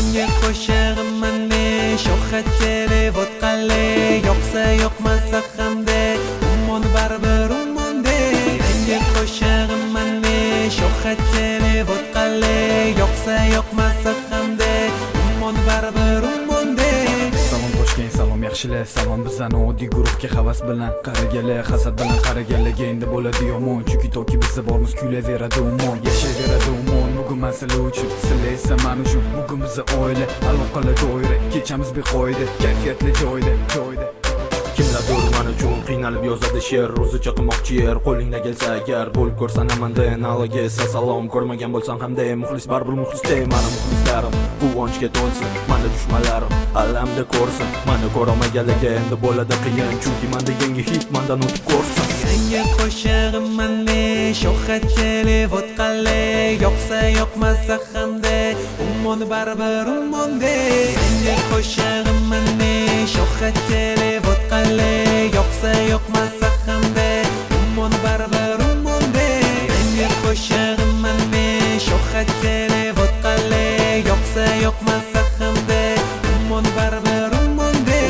Yangi qo'shig'iman men sho'xat televot qale yo'qsa yo'qmasa hamde ummon baribir ummonde yangi qo'shig'iman men sho'xat televot qale yo'qsa yo'qmasa hamde ummon baribir ummonde Salom Toshkent, salom yaxshilar, salom bizani oddiy guruhga havas bilan qaragalar, hasad bilan qaragalarga endi bo'ladi yomon, chunki toki biz bormiz kuylaveradi umon, yashayveradi umon. Bugun man sizlar uchun, sizlar esa men uchun. Bugun biz oila, aloqalar doira, kechamiz beqoida, kayfiyatli joyda. Kimlardir men uchun qiynalib yozadi she'r, o'zicha qilmoqchi yer, qo'lingdan kelsa agar bo'lib ko'rsanaman de analogi esa salom, ko'rmagan bo'lsam hamda muxlis baribir muxlisda, meni muxlislarim quvonchga to'lsin, meni dushmanlarim alamda ko'rsin, meni ko'rmaganlarga endi bo'ladi qiyin, chunki menda yangi hit mendan o'tib ko'rsin. Yangi qo'shig'iman men sho'xat televot qale yo'qsa yo'qmasa hamda ummon baribir ummonde yangi qo'shig'iman men sho'xat televot qale yo'qsa yo'qmasa hamda ummon baribir ummonde yangi qo'shig'iman men sho'xat televot qale yo'qsa yo'qmasa hamda ummon baribir ummonde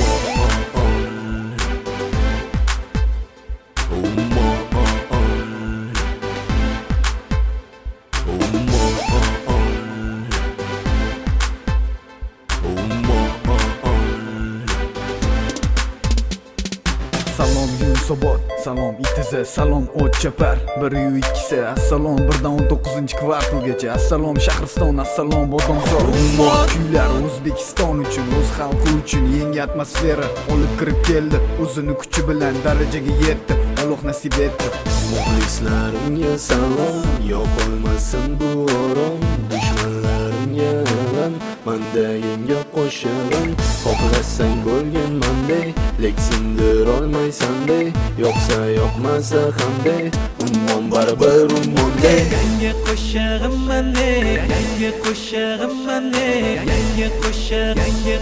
Salom Yunusobod, salom Itiza, salom Otchapar, 1-2, assalom 1-19 kvartalgacha, assalom Shahriston, assalom Bodomzor. Kuylar O'zbekiston uchun, o'z xalqi uchun yangi atmosfera olib kirib keldi, o'zini kuchi bilan darajaga yetdi, Alloh nasib etdi. Muxlislarimga salom, yo'qolmasin bu orom, dushmanlarimga alam, menda yangi qo'shig'im, xohlasang bo'lgan menday, lek sindir olmaysan-dey, yo'qsa yo'qmasa hamday, ummon baribir ummonde. Yangi qo'shig'iman men, yangi qo'shig'iman men, yangi qo'shig'iman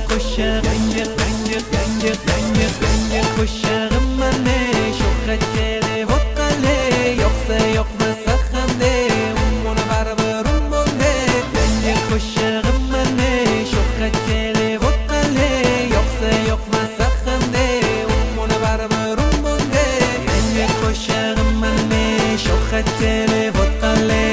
men, sho'xat televot qale yo'qsa yo'qmasa hamda ummon baribir ummonde. Yangi qo'shig'iman men, sho'xat televot qale yo'qsa yo'qmasa hamda ummon baribir ummonde. Yangi qo'shig'iman men, sho'xat televot qale